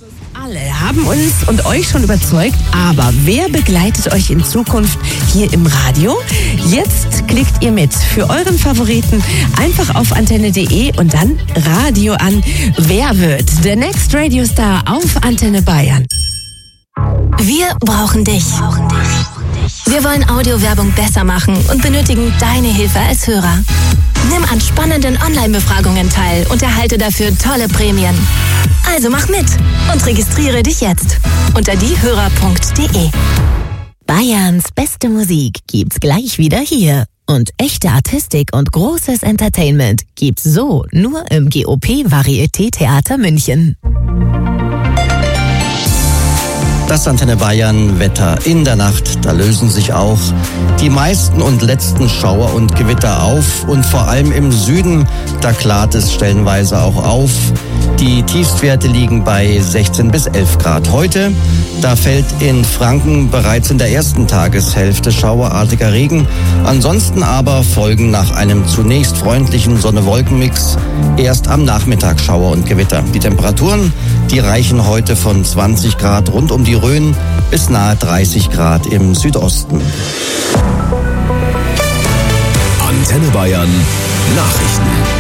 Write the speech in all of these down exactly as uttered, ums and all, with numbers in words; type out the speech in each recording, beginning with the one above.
Alle haben uns und euch schon überzeugt, aber wer begleitet euch in Zukunft hier im Radio? Jetzt klickt ihr mit für euren Favoriten einfach auf antenne punkt de und dann Radio an. Wer wird der Next Radio Star auf Antenne Bayern? Wir brauchen dich. Wir wollen Audiowerbung besser machen und benötigen deine Hilfe als Hörer. Nimm an spannenden Online-Befragungen teil und erhalte dafür tolle Prämien. Also mach mit und registriere dich jetzt unter diehörer punkt de. Bayerns beste Musik gibt's gleich wieder hier. Und echte Artistik und großes Entertainment gibt's so nur im G O P Varieté Theater München. Das Antenne Bayern Wetter in der Nacht, da lösen sich auch die meisten und letzten Schauer und Gewitter auf und vor allem im Süden, da klart es stellenweise auch auf. Die Tiefstwerte liegen bei sechzehn bis elf Grad. Heute, da fällt in Franken bereits in der ersten Tageshälfte schauerartiger Regen. Ansonsten aber folgen nach einem zunächst freundlichen Sonne-Wolken-Mix erst am Nachmittag Schauer und Gewitter. Die Temperaturen, die reichen heute von zwanzig Grad rund um die Rhön bis nahe dreißig Grad im Südosten. Antenne Bayern Nachrichten.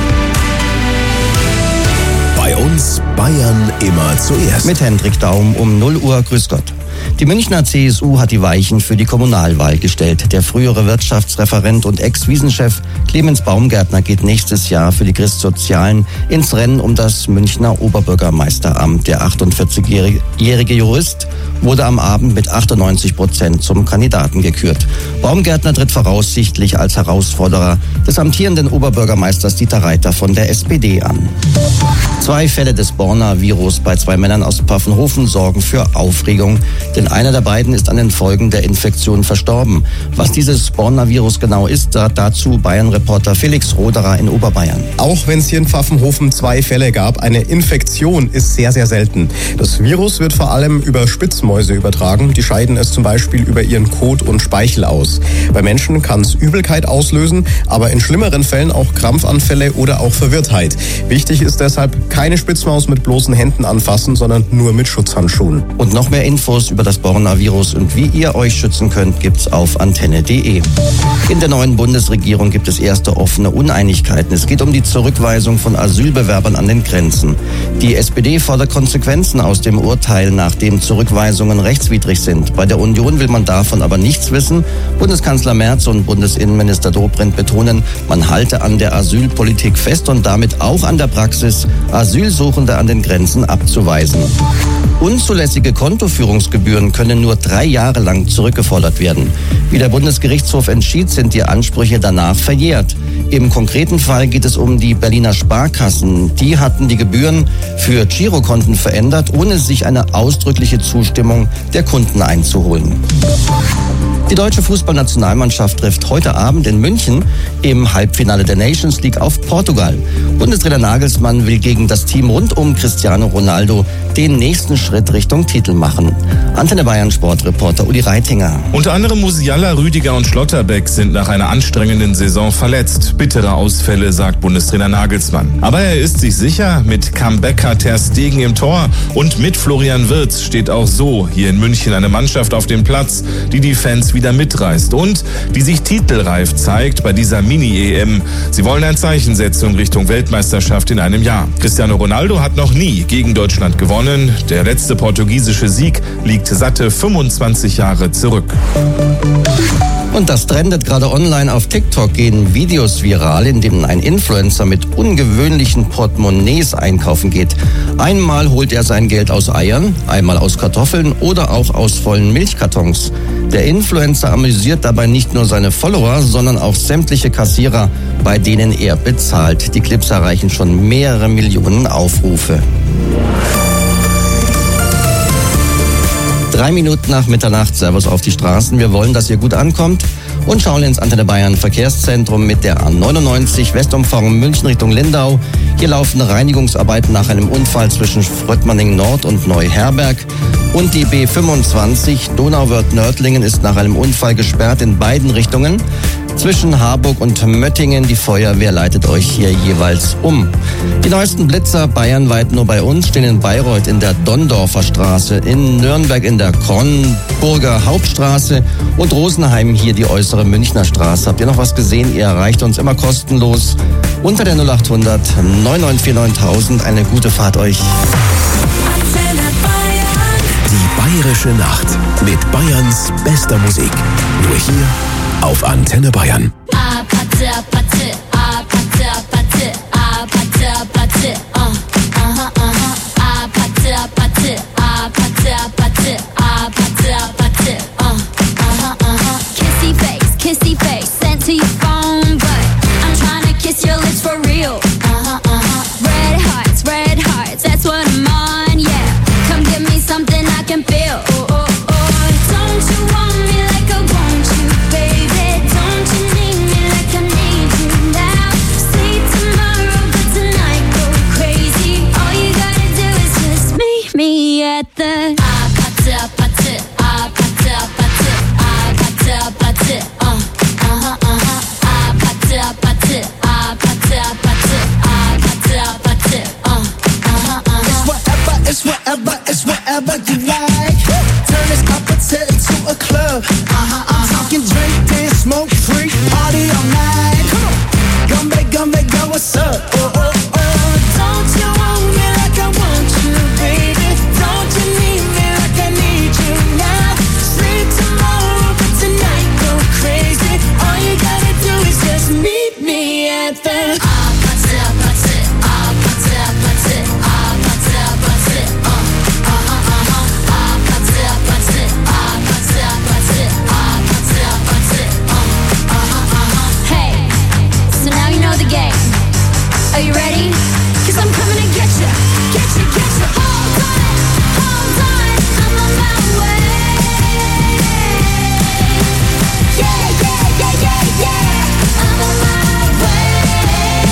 Bei uns Bayern immer zuerst. Mit Hendrik Daum um null Uhr. Grüß Gott. Die Münchner C S U hat die Weichen für die Kommunalwahl gestellt. Der frühere Wirtschaftsreferent und Ex-Wiesenchef Clemens Baumgärtner geht nächstes Jahr für die Christsozialen ins Rennen um das Münchner Oberbürgermeisteramt. Der achtundvierzigjährige Jurist wurde am Abend mit achtundneunzig Prozent zum Kandidaten gekürt. Baumgärtner tritt voraussichtlich als Herausforderer des amtierenden Oberbürgermeisters Dieter Reiter von der S P D an. Zwei Fälle des Borna-Virus bei zwei Männern aus Pfaffenhofen sorgen für Aufregung, denn einer der beiden ist an den Folgen der Infektion verstorben. Was dieses Borna-Virus genau ist, sagt dazu Bayern-Reporter Felix Roderer in Oberbayern. Auch wenn es hier in Pfaffenhofen zwei Fälle gab, eine Infektion ist sehr, sehr selten. Das Virus wird vor allem über Spitzmäuse übertragen. Die scheiden es zum Beispiel über ihren Kot und Speichel aus. Bei Menschen kann es Übelkeit auslösen, aber in schlimmeren Fällen auch Krampfanfälle oder auch Verwirrtheit. Wichtig ist deshalb, keine Spitzmaus mit bloßen Händen anfassen, sondern nur mit Schutzhandschuhen. Und noch mehr Infos über das Borna-Virus und wie ihr euch schützen könnt, gibt's auf antenne punkt de. In der neuen Bundesregierung gibt es erste offene Uneinigkeiten. Es geht um die Zurückweisung von Asylbewerbern an den Grenzen. Die S P D fordert Konsequenzen aus dem Urteil, nachdem Zurückweisungen rechtswidrig sind. Bei der Union will man davon aber nichts wissen. Bundeskanzler Merz und Bundesinnenminister Dobrindt betonen, man halte an der Asylpolitik fest und damit auch an der Praxis, Asylsuchende an den Grenzen abzuweisen. Unzulässige Kontoführungsgebühren können nur drei Jahre lang zurückgefordert werden. Wie der Bundesgerichtshof entschied, sind die Ansprüche danach verjährt. Im konkreten Fall geht es um die Berliner Sparkassen. Die hatten die Gebühren für Girokonten verändert, ohne sich eine ausdrückliche Zustimmung der Kunden einzuholen. Die deutsche Fußballnationalmannschaft trifft heute Abend in München im Halbfinale der Nations League auf Portugal. Bundestrainer Nagelsmann will gegen das Team rund um Cristiano Ronaldo den nächsten Schritt Richtung Titel machen. Antenne Bayern Sportreporter Uli Reitinger. Unter anderem Musiala, Rüdiger und Schlotterbeck sind nach einer anstrengenden Saison verletzt. Bittere Ausfälle, sagt Bundestrainer Nagelsmann. Aber er ist sich sicher, mit Comebacker Ter Stegen im Tor und mit Florian Wirtz steht auch so hier in München eine Mannschaft auf dem Platz, die die Fans wieder mitreißt und die sich titelreif zeigt bei dieser Mini-E M. Sie wollen ein Zeichen setzen Richtung Weltmeisterschaft in einem Jahr. Cristiano Ronaldo hat noch nie gegen Deutschland gewonnen. Der letzte portugiesische Sieg liegt satte fünfundzwanzig Jahre zurück. Und das trendet gerade online. Auf TikTok gehen Videos viral, in denen ein Influencer mit ungewöhnlichen Portemonnaies einkaufen geht. Einmal holt er sein Geld aus Eiern, einmal aus Kartoffeln oder auch aus vollen Milchkartons. Der Influencer amüsiert dabei nicht nur seine Follower, sondern auch sämtliche Kassierer, bei denen er bezahlt. Die Clips erreichen schon mehrere Millionen Aufrufe. Drei Minuten nach Mitternacht, Servus auf die Straßen. Wir wollen, dass ihr gut ankommt und schauen ins Antenne Bayern Verkehrszentrum mit der A neunundneunzig Westumfahrung München Richtung Lindau. Hier laufen Reinigungsarbeiten nach einem Unfall zwischen Fröttmanning Nord und Neuherberg. Und die B fünfundzwanzig Donauwörth-Nördlingen ist nach einem Unfall gesperrt in beiden Richtungen. Zwischen Harburg und Möttingen, die Feuerwehr leitet euch hier jeweils um. Die neuesten Blitzer bayernweit nur bei uns stehen in Bayreuth in der Dondorfer Straße, in Nürnberg in der Kronburger Hauptstraße und Rosenheim hier die äußere Münchner Straße. Habt ihr noch was gesehen? Ihr erreicht uns immer kostenlos unter der null acht hundert neun neun vier neuntausend. Eine gute Fahrt euch. Die Bayerische Nacht mit Bayerns bester Musik. Nur hier auf Antenne Bayern. Kissy face, kissy face, sent to your phone, but I'm trying to kiss your lips for real. Red hearts, red hearts, that's what I'm on, yeah. Come give me something I can feel. Oh, oh, oh. Don't you want me like I want you, baby? Don't you need me like I need you now? Sleep tomorrow, but tonight go crazy. All you gotta do is just meet me at the ah, pata, pata, ah, pata, pata, ah, pata, pata, uh, uh-huh, uh-huh, ah, pata, pata, ah, pata, pata, ah, pata, pata, uh, uh-huh, uh-huh. It's whatever, it's whatever, it's whatever you like. Turn this opposite into a club. Uh-huh, I'm talking drink, dance, smoke, free, party all night. Come on, gumbe, gumbe, go, what's up? Oh, oh, oh. Don't you want me like I want you, baby? Don't you need me like I need you now? Sleep tomorrow, but tonight go crazy. All you gotta do is just meet me at the ah, pata, pata, ah, pata, pata, ah, pata, pata, uh, uh-huh, uh-huh, ah, pata, pata, ah, pata, pata, ah, pata, pata, uh, uh-huh, uh-huh. Hey, so now you know the game. Are you ready? 'Cause I'm coming to get you, get you, get you. Hold on, hold on, I'm on my way. Yeah, yeah, yeah, yeah, yeah, I'm on my way.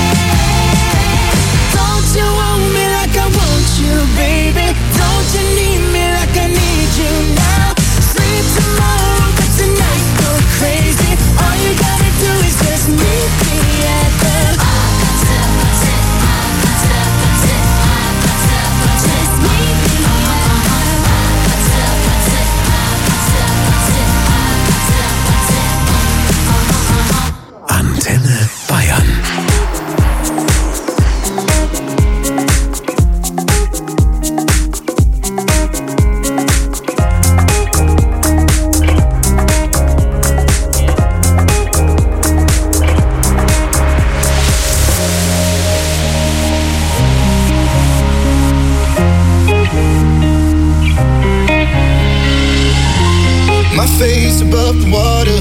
Don't you want me like I want you, baby? Don't you need me like I need you now? Sleep tomorrow, but tonight go crazy. All you gotta do is just meet me at the ah, pata, pata, ah, pata, pata, ah, pata, pata. Just meet me at the ah, pata, pata, ah, pata, pata, ah, pata, pata, uh, uh-huh, uh-huh. Antenne Bayern. My face above the water.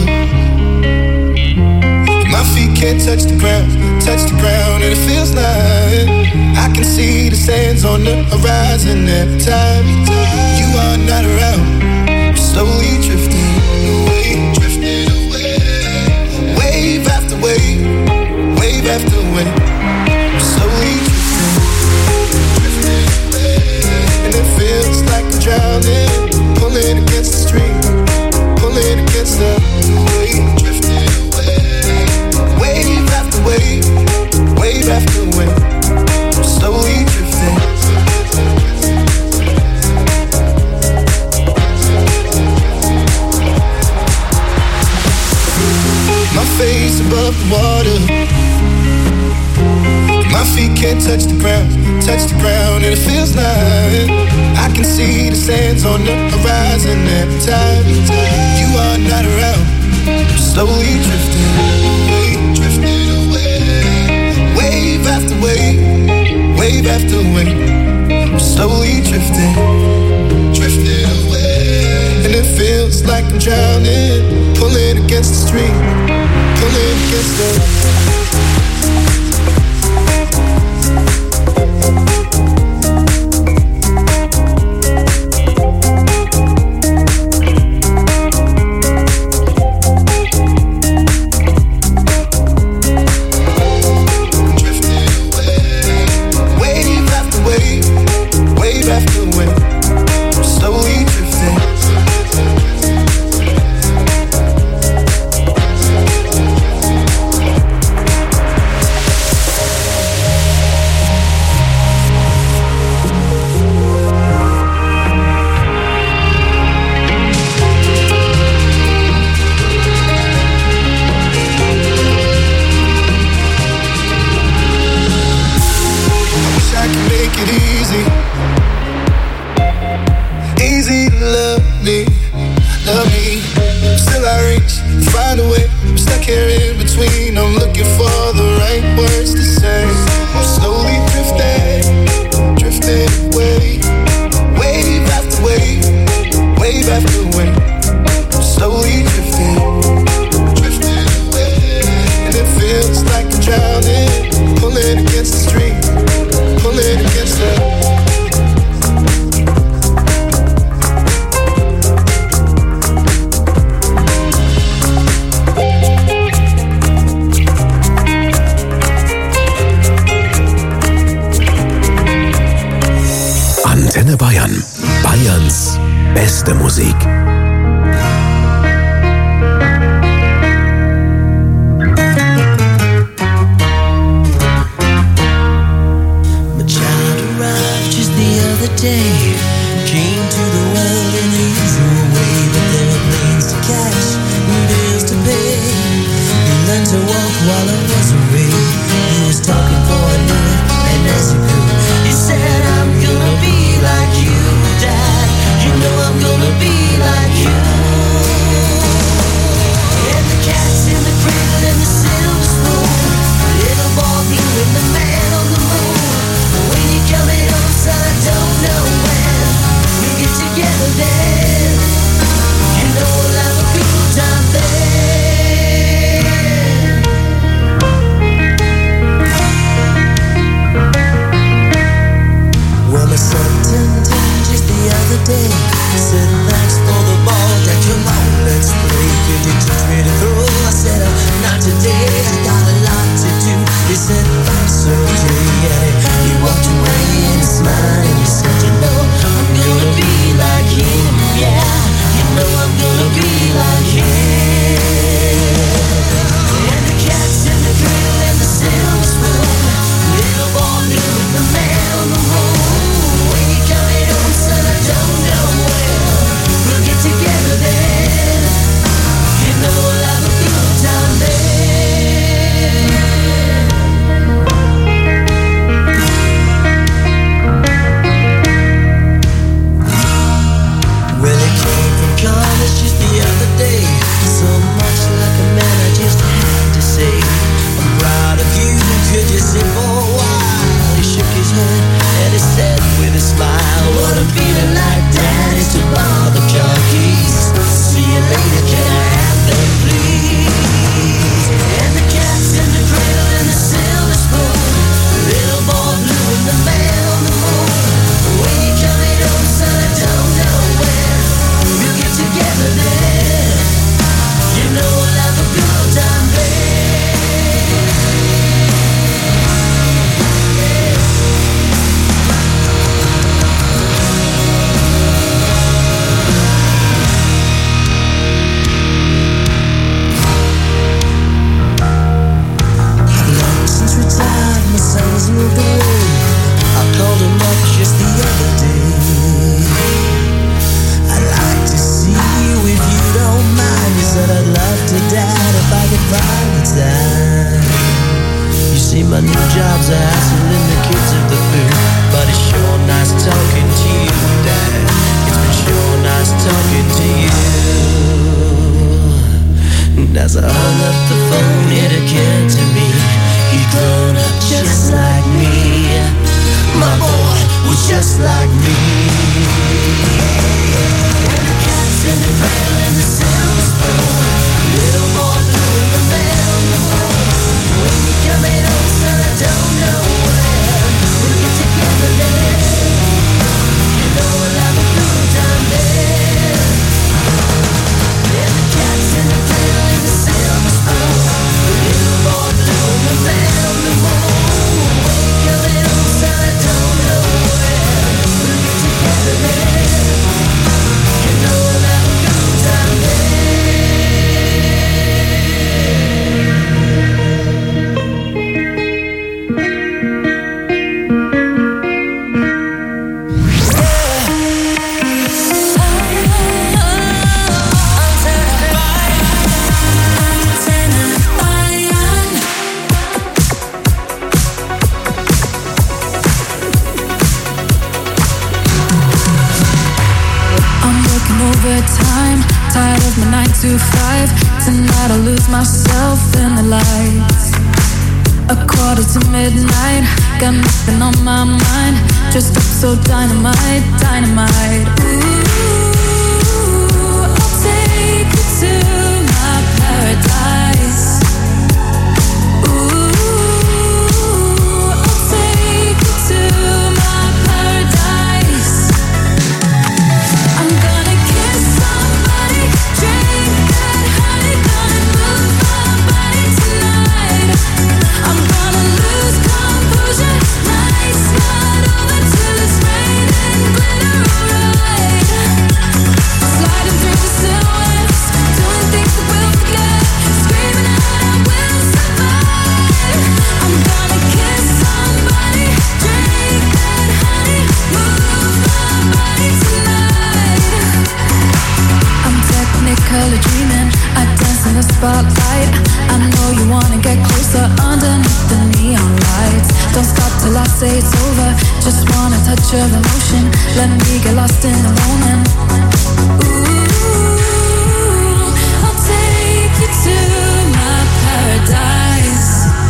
My feet can't touch the ground, touch the ground, and it feels like I can see the sands on the horizon every time you are not around. I'm slowly drifting away, drifting away. Wave after wave, wave after wave. I'm slowly drifting, drifting away, and it feels like I'm drowning, pulling against the stream. Pulling against the wave, drifting away. Wave after wave, wave after wave. I'm slowly drifting. My face above the water. My feet can't touch the ground, touch the ground, and it feels like I can see the sands on the horizon every time you are not around. I'm slowly drifting away, drifting away. Wave after wave, wave after wave. I'm slowly drifting, drifting away. And it feels like I'm drowning, pulling against the stream, pulling against the find a way. I'm stuck here in between. I'm looking for the right words to say. I'm slowly drifting, drifting away. Wave after wave, wave after wave. I'm slowly drifting, drifting away. And it feels like I'm drowning, pulling against the stream, pulling against the. Antenne Bayern. Bayerns beste Musik. My child arrived just the other day. Came to the world in the usual way, but there were planes to catch and bills to pay. He learned to walk while I was away. He was talking for a minute, and as he grew, he said, I'm gonna be like you, Dad. You know I'm gonna be like you. And the cat's in the cradle and the silver spoon. The little boy blue and the man on the moon. When you coming home, son, I don't know when. We'll get together then. You know we'll have a good time then. Well, my son turned in just the other day. Said thanks for the ball, Dad, come on, let's play. Could you teach me to throw? I said, uh, not today, I got a lot to do. He said, that's okay, yeah. He walked away and he smiled and he said, you know, I'm gonna be like him, yeah. You know I'm gonna be like him. And the cat's in the cradle and the silver spoon. Little boy blue and the man on the moon. When you coming home, son, I don't know when. We'll get together then. You know we'll have a good time then. Well, it came from college just the other day. So much like a man, I just had to say, I'm proud of you, could you sit for a while? He shook his head and he said with a smile, what I'm feeling like, Dad, is to borrow the car keys. See you later, can I have them, please? And the cat's in the cradle and the silver spoon. Little boy blue and the man on the moon. When you coming home, son, I don't know when. We'll get together then. You know we'll have a good time then. Since retired, my son's moved away. I called him up just the other day. I'd like to see you if you don't mind. He said I'd love to, Dad, if I could find the time. You see, my new job's a hassle and the kids have the food, but it's sure nice talking to you, Dad. It's been sure nice talking to you. And as I hung up the phone, it occurred to me, he'd grown up just like me. My boy was just like me. And the cat's in the cradle and the silver spoon. Little boy blue and the man on the moon. When you coming home, son, I don't know when. We'll get together then. You know we'll have a good time then. And the cat's in the cradle and the silver spoon. Little boy blue and the man on the moon. When you coming home, son, I don't know when. We'll get together then. You know we'll have a good time then. overtime Tired of my nine to five. Tonight I'll lose myself in the lights. A quarter to midnight, got nothing on my mind. Just up so dynamite, dynamite. Ooh, I'll take you to my paradise. Ooh, I'll take you to my paradise. I'm gonna kiss somebody, drink that honey, gonna move my body tonight. I'm gonna lose composure, nights not over till it's raining glitter alright. Sliding through the silhouettes, doing things that we'll forget, screaming out I will survive. I'm gonna kiss somebody, drink that honey, move my body tonight. I'm technically dreaming, I dance in the spotlight. I know you wanna get closer underneath the neon lights. Don't stop till I say it's over, just want a touch of emotion. Let me get lost in the moment. Ooh, I'll take you to my paradise.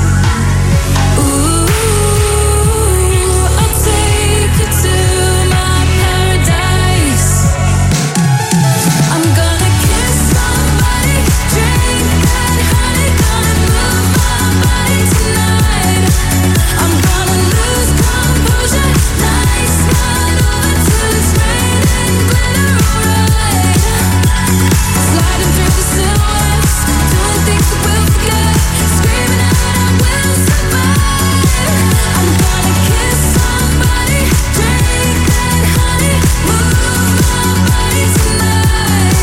Ooh, I'll take you to my paradise. I'm gonna kiss somebody, drink that honey, gonna move my body tonight. I'm gonna lose composure, nights not over till it's raining glitter alright. Sliding through the silhouettes, doing things that we'll forget, screaming out I will survive. I'm gonna kiss somebody, drink that honey, move my body tonight.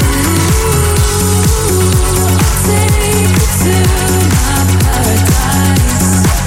Ooh, I'll take you to my paradise.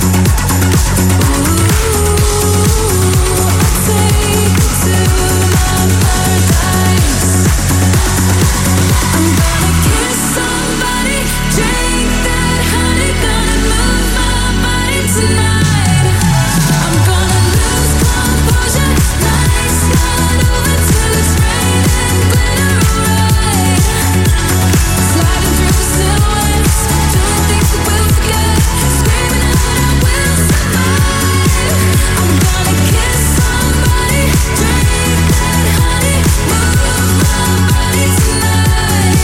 Ooh, I'll take you to my paradise. I'm gonna kiss somebody, drink that honey, gonna move my body tonight. I'm gonna lose composure, nights not over till it's raining glitter alright. Sliding through the silhouettes, doing things that we'll forget, screaming out I will survive. I'm gonna kiss somebody, drink that honey, move my body tonight.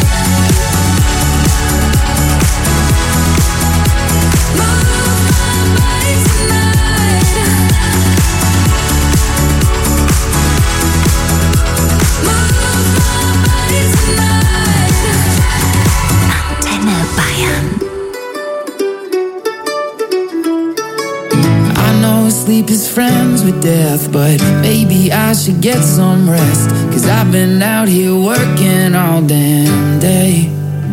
Move my body tonight. Move my body tonight. Antenne Bayern. I know sleep is friends with death, but maybe I should get some rest. Cause I've been out here working all damn day.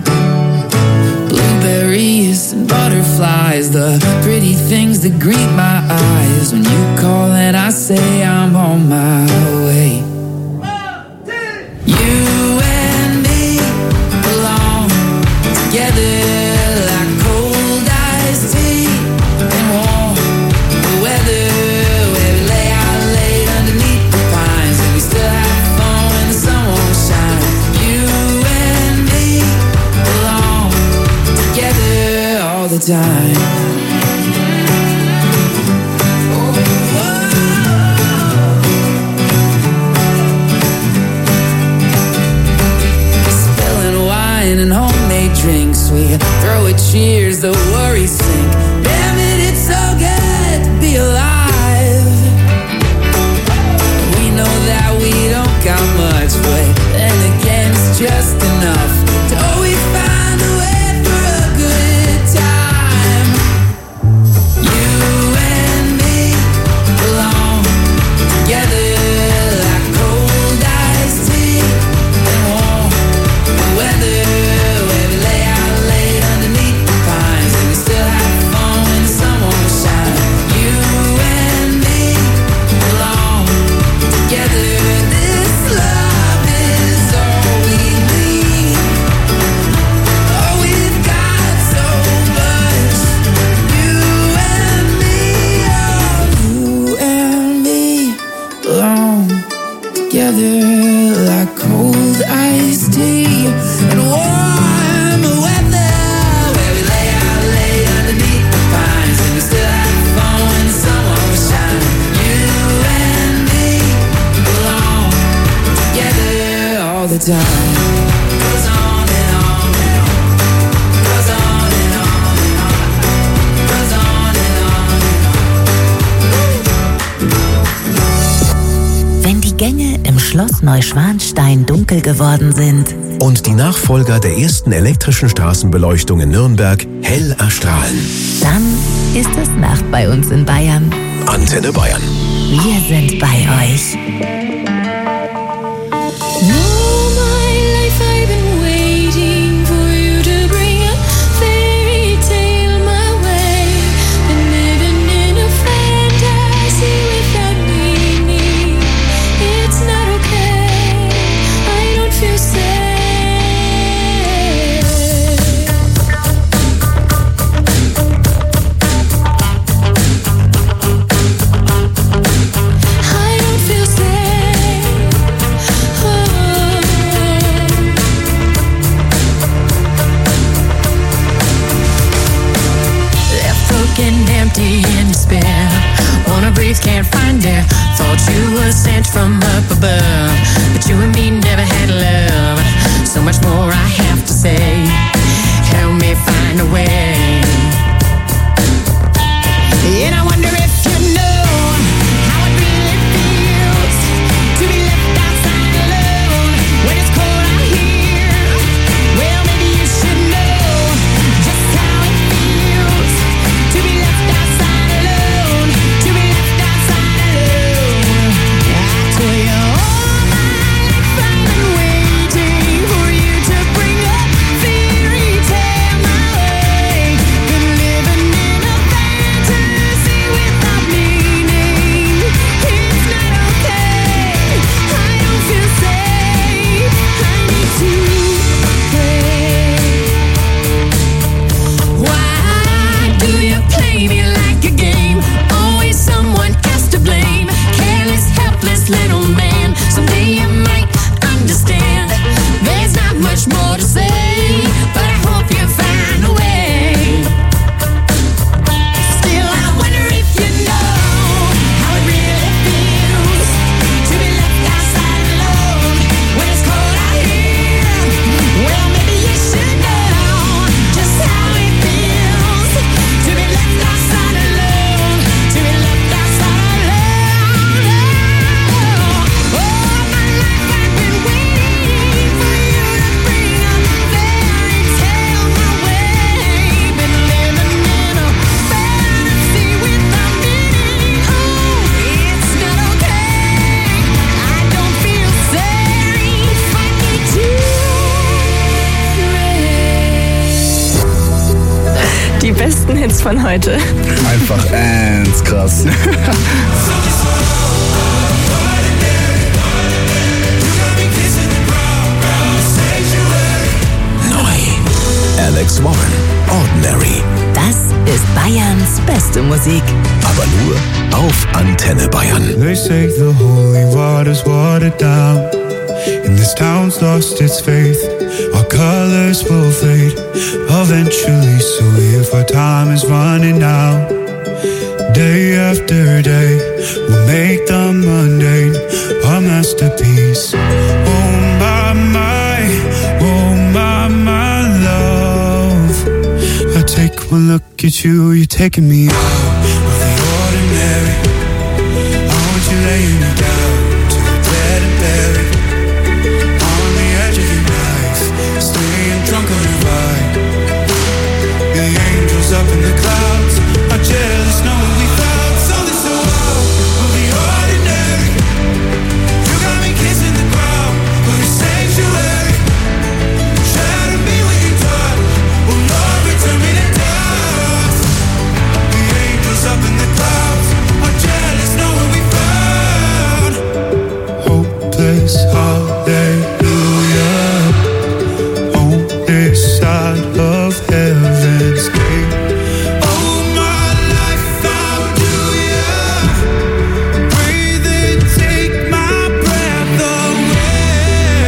Blueberries and butterflies, the pretty things that greet my eyes. When you call and I say I'm on my way. You and me belong together like cold iced tea and warm weather. Where we lay out late underneath the pines, and we still have fun when the sun won't shine. You and me belong together all the time. Spilling wine and homemade drinks, we throw a cheers, the worries sink. Damn it, it's so good to be alive. We know that we don't got much, but then again it's just enough to always find a way for a good time. You and me belong together like cold iced tea and warm weather. Where we lay out late underneath the pines, and we still have fun when the sun won't shine. You and me belong together. This love is all we need. Oh, we've got so much. You and me, oh, you and me belong together like like cold iced tea and warm weather, where we lay out late underneath the pines and we still have fun when the sun was shining. You and me belong together all the time. Goes on and on and on. Goes on and on and on. Goes on and on and on. Wenn die Gänge im Schloss Neuschwanstein dunkel geworden sind Und die Nachfolger der ersten elektrischen Straßenbeleuchtung in Nürnberg hell erstrahlen. dann ist es Nacht bei uns in Bayern. Antenne Bayern. Wir sind bei euch. All my life I've been waiting for you to bring a fairy tale my way. Been living in a fantasy without meaning. It's not okay. I don't feel safe. I don't feel safe. Oh. Left broken, empty, in despair. Wanna breathe, can't find air. Thought you were sent from up above, but you and me never had love. So much more I have to say. Help me find a way. And I wonder if you know how it really feels to be left outside alone when it's cold out here. Well, maybe you should know just how it feels to be left outside alone, to be left outside alone. I tell you all my life I've been waiting for you to bring a fairy tale my way. Been living in a fantasy without meaning. It's not okay. I don't feel safe. I need to pray. Why do you play me like a game? Always someone else to blame. Careless, helpless little man. Someday you might understand. There's not much more to say, but I hope you find a way. Still, I wonder if you know how it really feels to be left outside alone when it's cold out here. Well, maybe you should know just how it feels to be left outside alone, to be left outside alone. All my life I've been waiting for you to bring a fairy tale my way. Been living in a fantasy without meaning. Oh, it's not okay. I don't feel safe. I need to pray. Die besten Hits von heute. Einfach ernst krass. Neu. Alex Warren. Ordinary. Das ist Bayerns beste Musik. Aber nur auf Antenne Bayern. They say the holy water's watered down, and this town's lost its faith. Our colors will fade eventually, so if our time is running out, day after day, we'll make the mundane our masterpiece. Oh my, my, oh my, my love. I take one look at you, you're taking me out of the ordinary. I want you laying me down to the dead and buried, on the edge of your knife, staying drunk on your ride. The angels up in the clouds are jealous knowing we found something so out of the ordinary. You got me kissing the ground of your sanctuary. Shadow me when you talk, oh Lord, return me to dust. The angels up in the clouds are jealous knowing we found hopeless hallelujah on this side of heaven's gate. Oh my life found you, yeah. Breathe and take my breath away.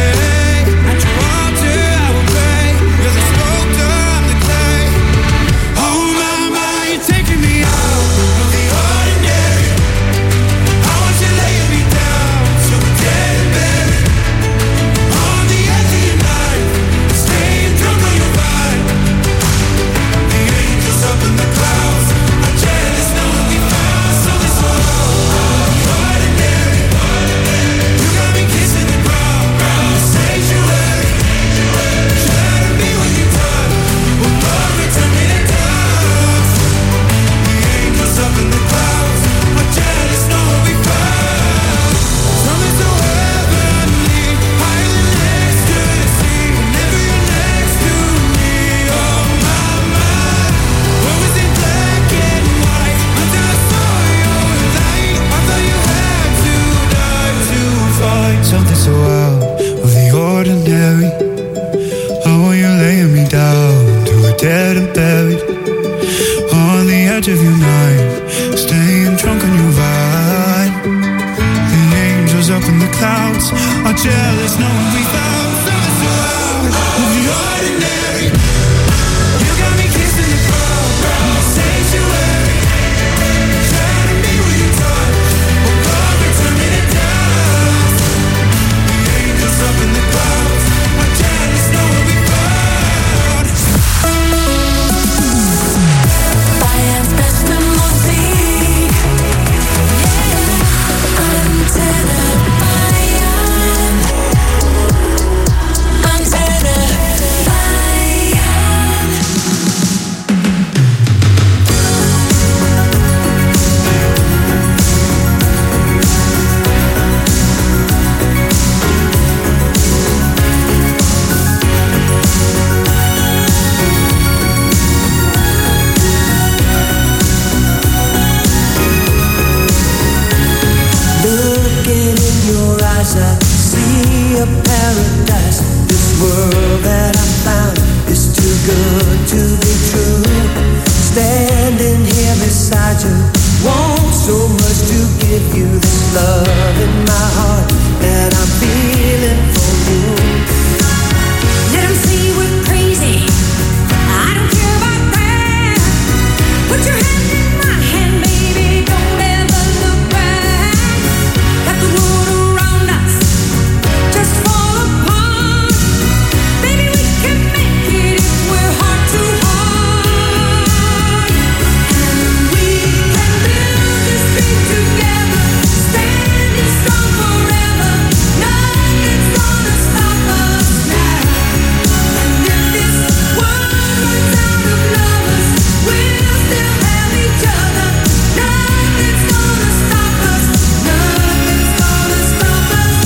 something so out of the ordinary. I want you laying me down to a dead and buried on the edge of your night, staying drunk on your vibe. The angels up in the clouds are jealous knowing we found something so out of the ordinary. You got me kissing the crowd in the sanctuary, trying to be with your touch, but love is turning it down. The angels up in the clouds are jealous knowing we found. Bayerns beste Musik, Antenne Bayern, Antenne Bayern. Looking in your eyes, I see a paradise. This world that I found is too good to be true. Standing here beside you, want so much to give you this love in my heart that I'm feeling for you. Let 'em say we're crazy, I don't care about that. Put your hand in my hand, baby, don't ever look back. Let the world around us just fall apart. Baby, we can make it if we're heart to heart. And we can build this dream together, standing strong forever. Nothing's gonna stop us now. And if this world runs out of lovers, we'll still have each other. Nothing's gonna stop us. Nothing's gonna stop us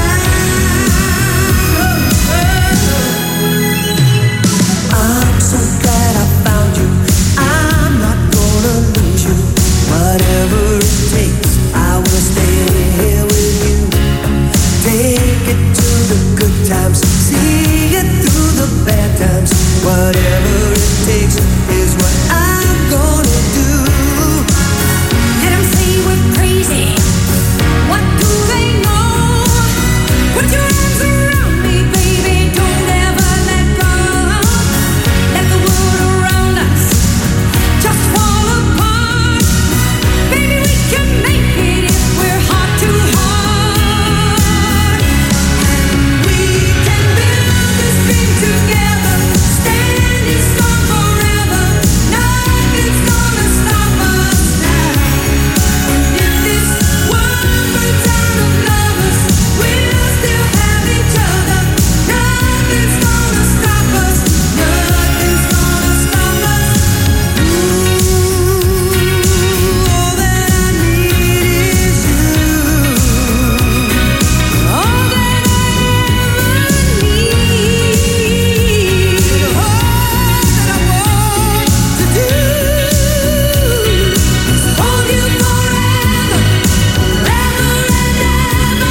now. I'm so glad I found you. I'm not gonna lose you. Whatever it takes, I will stay here with you. Take it to the good times, see it through the bad times. Whatever it takes is what I'm gonna do. Let 'em say we're crazy. What do they know? Put your arms around me, baby. Don't ever let go. Let the world around us just fall apart. Baby, we can make it if we're heart to heart. And we can build this dream together, standing strong forever. Nothing's gonna stop us now. And if this world runs out of lovers, we'll still have each other. Nothing's gonna stop us. Nothing's gonna stop us. Ooh, all that I need is you. All that I ever need. All that I want to do is hold you forever, forever and ever.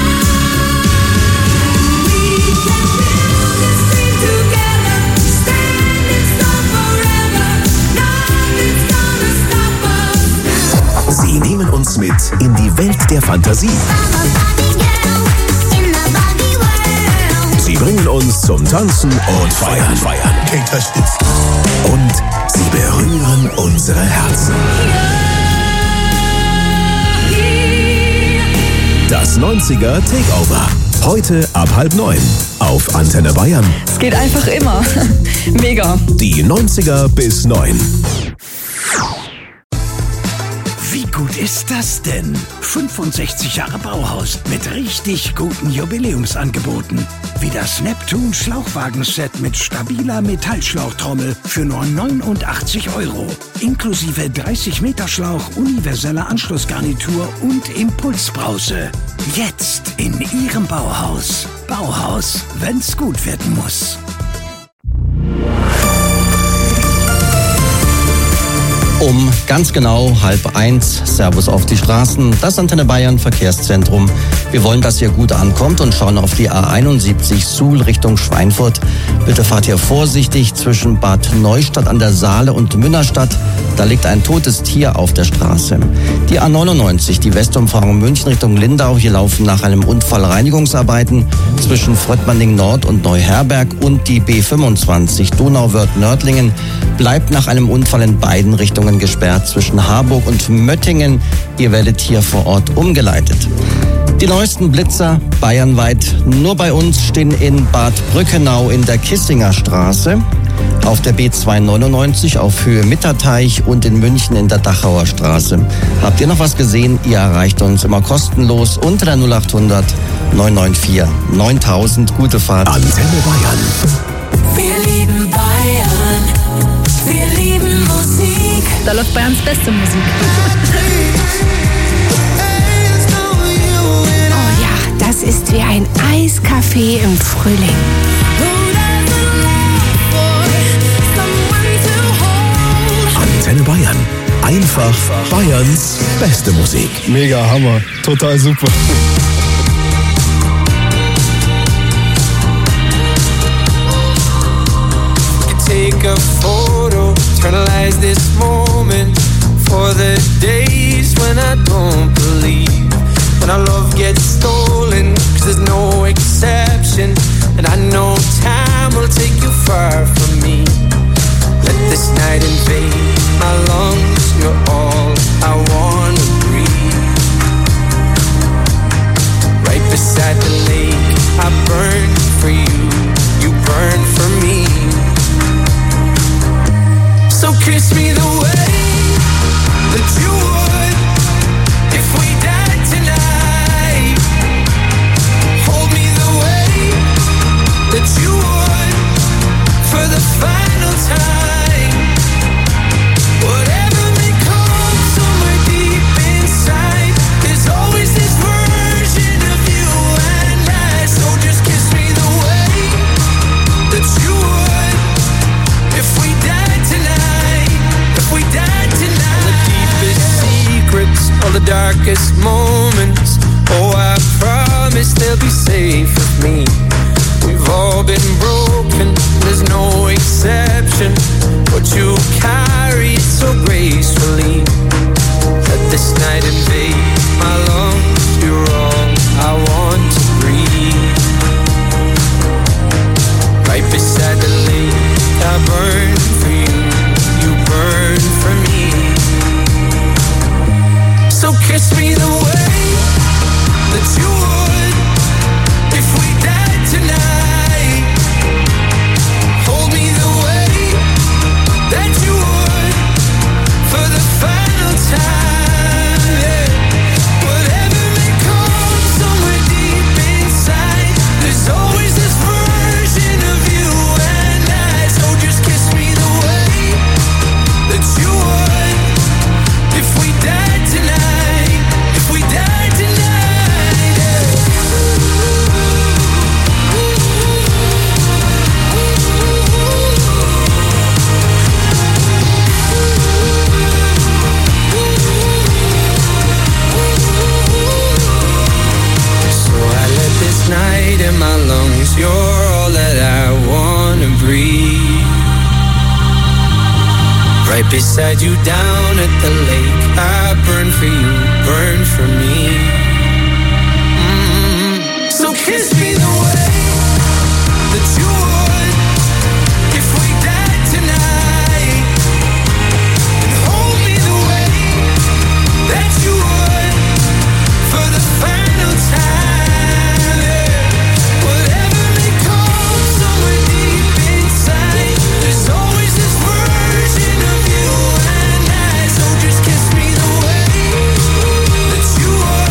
We can build this dream together, standing strong forever. Nothing's gonna stop us. Sie nehmen uns mit in die Welt der Fantasie. Sie bringen uns zum Tanzen und Feiern. Feiern. Und sie berühren unsere Herzen. Das neunziger Takeover. Heute ab halb neun auf Antenne Bayern. Es geht einfach immer. Mega. Die neunziger bis neun. Wie gut ist das denn? fünfundsechzig Jahre Bauhaus mit richtig guten Jubiläumsangeboten. Wie das Neptun Schlauchwagenset mit stabiler Metallschlauchtrommel für nur neunundachtzig Euro. Inklusive dreißig Meter Schlauch, universeller Anschlussgarnitur und Impulsbrause. Jetzt in Ihrem Bauhaus. Bauhaus, wenn's gut werden muss. Um ganz genau halb eins, Servus auf die Straßen, das Antenne Bayern Verkehrszentrum. Wir wollen, dass ihr gut ankommt und schauen auf die A einundsiebzig Suhl Richtung Schweinfurt. Bitte fahrt hier vorsichtig zwischen Bad Neustadt an der Saale und Münnerstadt. Da liegt ein totes Tier auf der Straße. Die A neunundneunzig, die Westumfahrung München Richtung Lindau. Hier laufen nach einem Unfall Reinigungsarbeiten zwischen Fröttmanning Nord und Neuherberg. Und die B fünfundzwanzig Donauwörth-Nördlingen bleibt nach einem Unfall in beiden Richtungen gesperrt zwischen Harburg und Möttingen. Ihr werdet hier vor Ort umgeleitet. Die neuesten Blitzer bayernweit nur bei uns stehen in Bad Brückenau in der Kissinger Straße, auf der B zweihundertneunundneunzig auf Höhe Mitterteich und in München in der Dachauer Straße. Habt ihr noch was gesehen? Ihr erreicht uns immer kostenlos unter der null acht hundert neun neun vier neuntausend. Gute Fahrt. Antenne Bayern. Wir lieben Bayern, wir lieben Musik. Da läuft Bayerns beste Musik. Oh ja, das ist wie ein Eiskaffee im Frühling. Antenne Bayern. Einfach Bayerns beste Musik. Mega Hammer. Total super. Take a photo, eternalize this moment for the days when I don't believe, when our love gets stolen, cause there's no exception, and I know time will take you far from me. Let this night invade my lungs, you're all I wanna breathe. Right beside the lake, I burn for you, you burn for me. So kiss me the way that you would if we died tonight. Hold me the way that you would for the final time. Whatever may come somewhere deep inside, there's always this version of you and I. So just kiss me the way that you would if we died tonight. If we died tonight. All the deepest secrets, all the darkest moments, oh I promise they'll be safe with me. We've all been broken, there's no exception, but you carry it so gracefully. Let this night invade my lungs, you're all I want to breathe. Right beside the lake, I burn for you, you burn for me. So kiss me the way that you would if we died tonight. Hold me the way that you would for the final time. Yeah. Whatever may come somewhere deep inside, there's always this version of you and I. So just kiss me the way that you would if we died tonight. If we died tonight. Yeah. So I let this night in my lungs, you're all that I wanna breathe. Right beside you down at the lake, I burn for you, burn for me. Mm. So kiss me the way that you would if we died tonight, and hold me the way that you would for the final time. Yeah. Whatever may come somewhere deep inside, there's always this version of you and I. So just kiss me the way that you would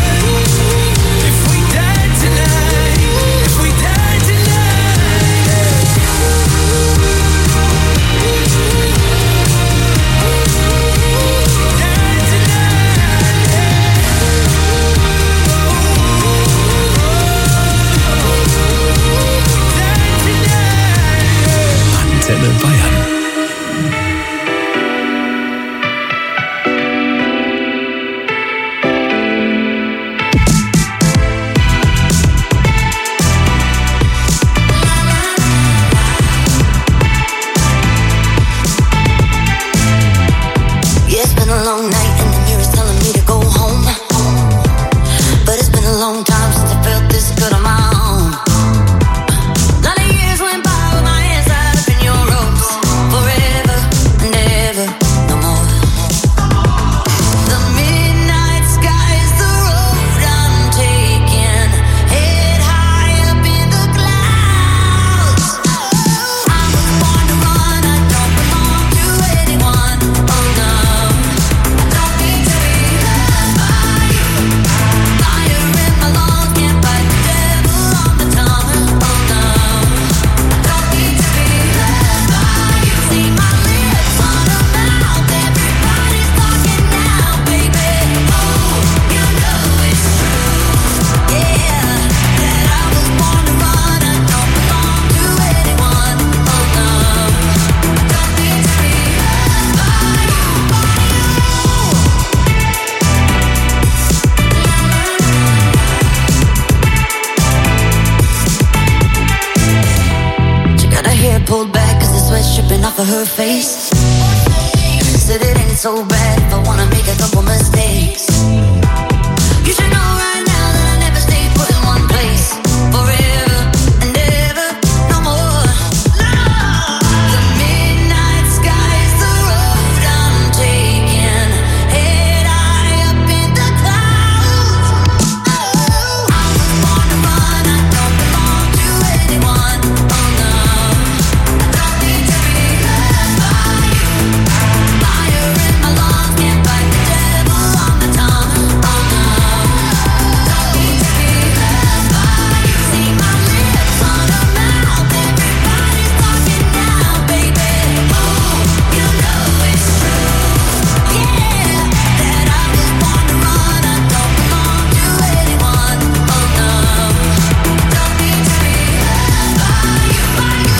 pulled back cause the sweat's dripping off of her face. Said it ain't so bad if I wanna make a couple mistakes. You should know right now that I never stay put in one place forever and ever, no more. The midnight sky is the road I'm taking, head high up in the clouds. Oh, I was born to run, I don't belong to anyone. Oh no, I don't need to be loved by you. Fire in my lungs, can't fight the devil on my tongue. Oh no, don't need to be loved by you. See my lips on a mouth, everybody's talking now, baby. Oh, you know it's true, yeah, that I was born to run, I don't belong to anyone. Oh no, don't need to be loved by you, by you.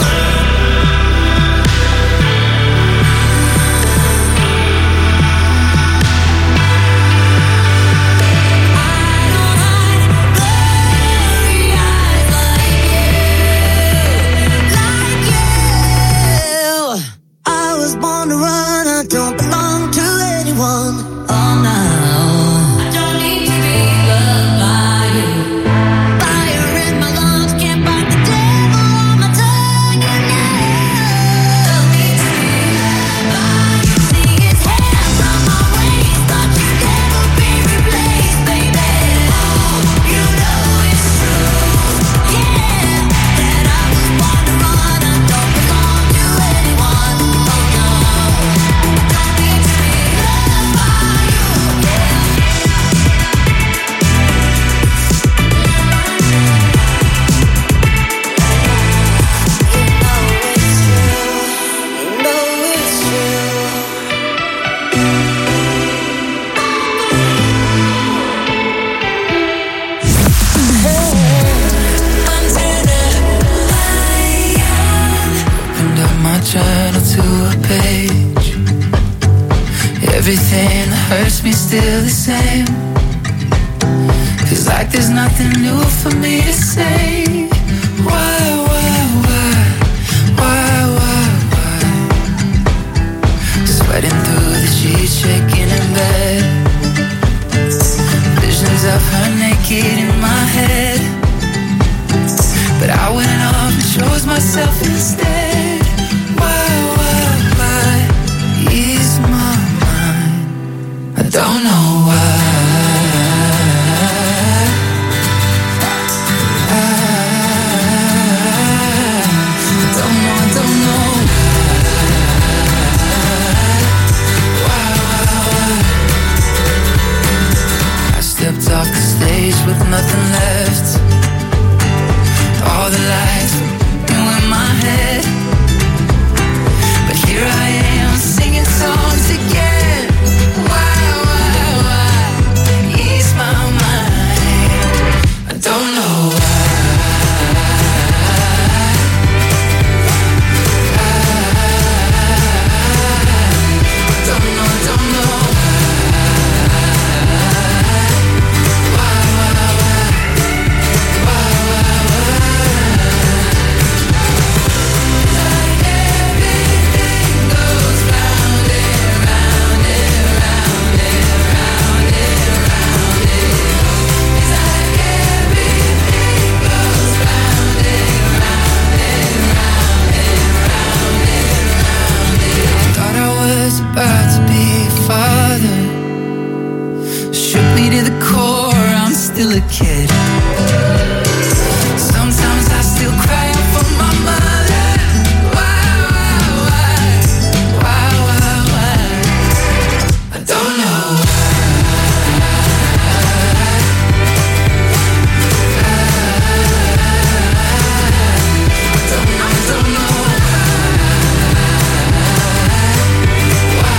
I was born to run, I don't belong to anyone. Oh no, I don't need to be loved by you. Fire in my lungs, can't fight the devil on my tongue. You know, don't need to be loved by you. See his hair from my waist, thought you'd never be replaced, baby. Oh, you know it's true, yeah, that I was born to run, I don't belong to anyone. Oh no, don't need to be loved by you, yeah. You know it's true, you know it's true. Opened up my journal to a page. Everything that hurts me still the same. Feels like there's nothing new for me to say. Why, why, why, why, why, why? Sweating through the sheets, shaking in bed. Visions of her naked in my head. But I went off and chose myself instead. Why, why, why? Ease my mind. I don't know why. I, I don't know, I don't know why, why, why? I stepped off the stage with nothing left. All the lights were in my head. But here I am singing songs again. Why, why, why? Ease my mind. I don't know why. I don't know, I don't know why, why, why? Why, why, Like everything goes round and round and round and round and round and it's like everything goes round and round and round and round and round and thought I was about to be a father. Shook me to the core, I'm still a kid. Sometimes I still cry out for my mother. Why, why, why? Why, why, why? I don't know why. I don't know, I don't know why,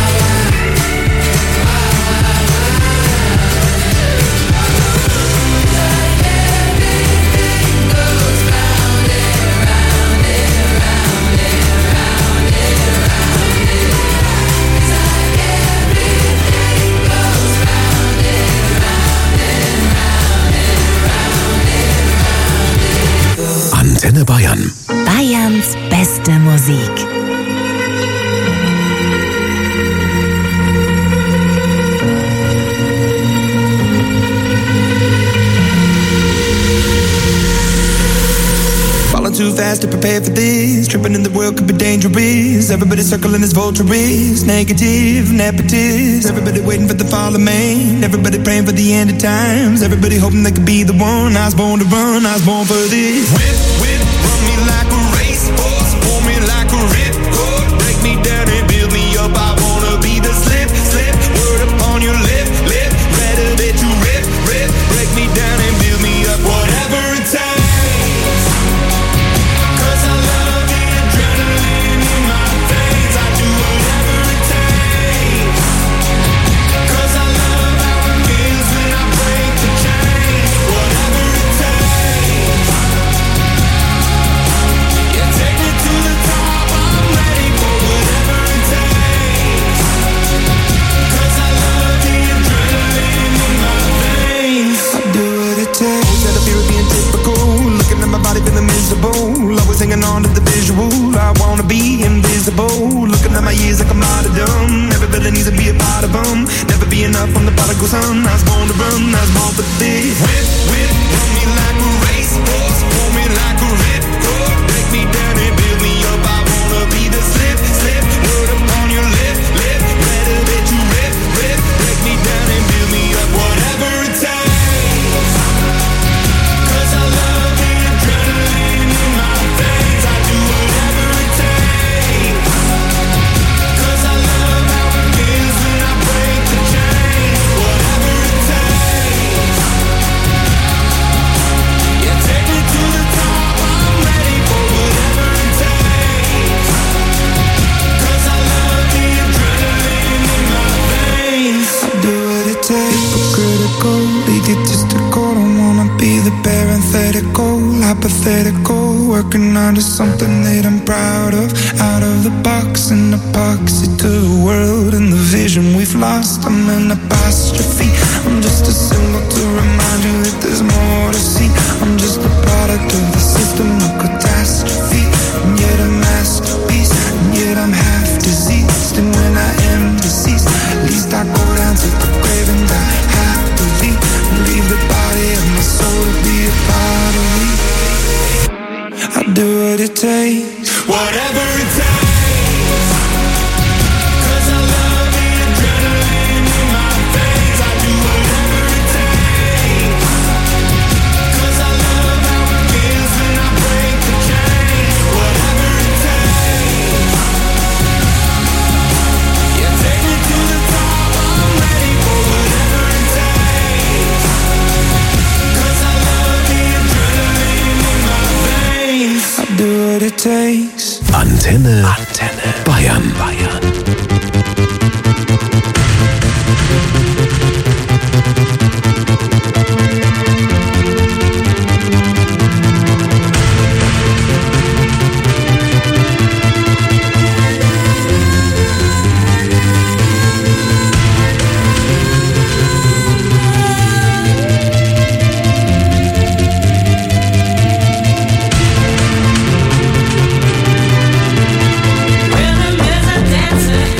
Like everything goes round and round and round and round and round and it's like everything goes round and round and round and round and round and Antenne Bayern. Bayern Bayerns beste Musik. Falling too fast to prepare for this. Tripping in the world could be dangerous. Everybody circling as vultures. Negative, nepotist. Everybody waiting for the fall of man. Everybody praying for the end of times. Everybody hoping they could be the one. I was born to run, I was born for this. Whip, whip, run me like a racehorse. Pull me like a ripcord. Break me down and build me up. I wanna be the slip, slip. Word upon your lip, lip. Better that you rip, rip. Break me down and build me up. Whatever it takes. Always hanging on to the visual. I wanna be invisible. Looking at my years like I'm out of dumb. Everybody needs to be a part of them. Never be enough on the prodigal son. I was born to run, I was born for this. Whip, whip, run me like a racehorse. Pull me like a ripcord. Break me down and build me up. I wanna be the slip, slip. Word upon your lip, lip. Better that you rip, rip. Break me down and build me up. Whatever it takes. Egotistical, don't wanna be the parenthetical, hypothetical, working onto something that I'm proud of. Out of the box, an epoxy to the world and the vision we've lost. I'm an apostrophe, I'm just a symbol to remind you that there's more to see. I'm just a product of the system of catastrophe, and yet a masterpiece, and yet I'm half diseased. And when I am deceased, at least I go down to the grave and die happily. Leave the body of my soul to be a part of me. I do what it takes, whatever it takes. Cause I love the adrenaline in my veins. I do whatever it takes. Cause I love how it feels when I break the chains. Whatever it takes. Yeah, take me to the top. I'm ready for whatever it takes. Cause I love the adrenaline in my veins. I do what it takes. Antenne, Antenne Bayern. Bayern. Rhythm is a dancer.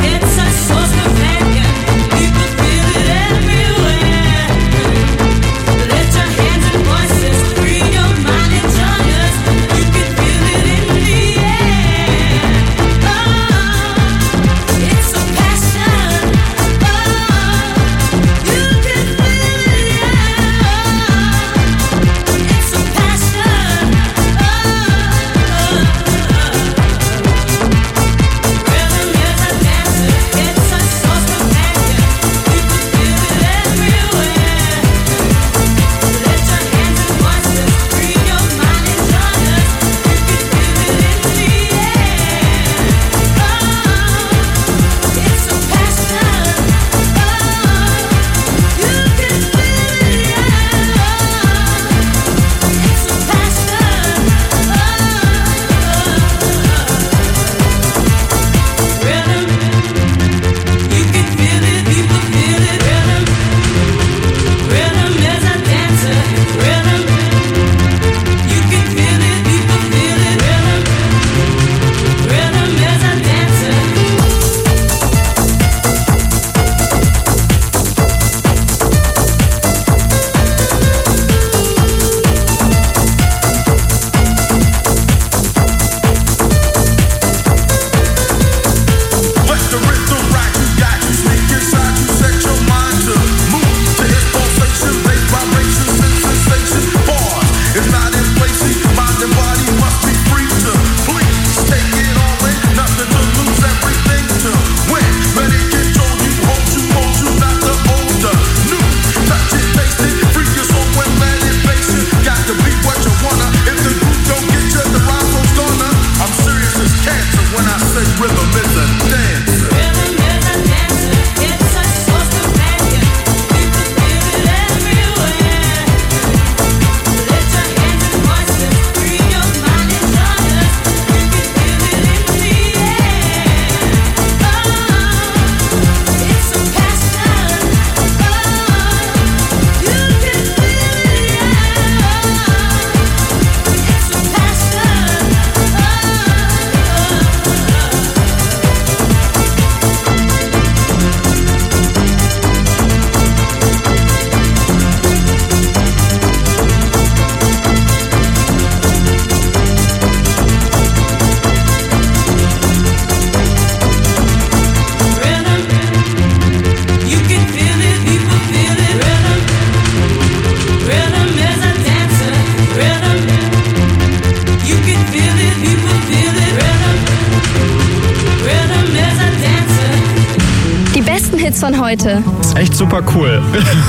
heute. Ist echt super cool.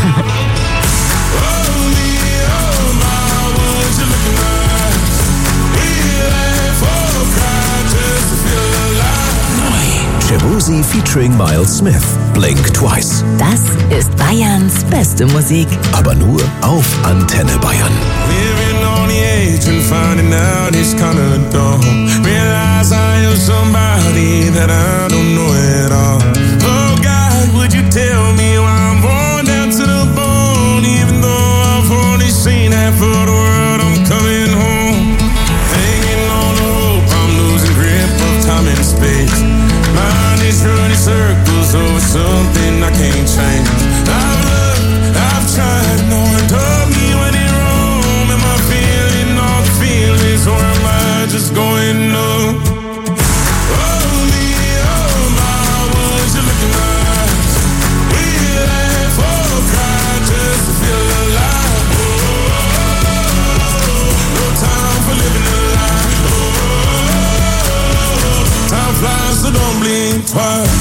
Shaboozey featuring Miles Smith. Blink Twice. Das ist Bayerns beste Musik. Aber nur auf Antenne Bayern. Living on the edge and finding out it's kinda dumb. Realize I am somebody that I don't know at all. Oh God, would you tell me why I'm worn down to the bone? Even though I've only seen half of the world, I'm coming home. Hanging on the hope, I'm losing grip of time and space. Mind is running circles over something I can't change. I've looked, I've tried, no one told me when it wrong. Am I feeling all the feelings, or am I just going numb? Oh me, oh my, would you look in my eyes? We laugh or cry just to feel alive. Oh, no time for living a lie. Oh, time flies, so don't blink twice.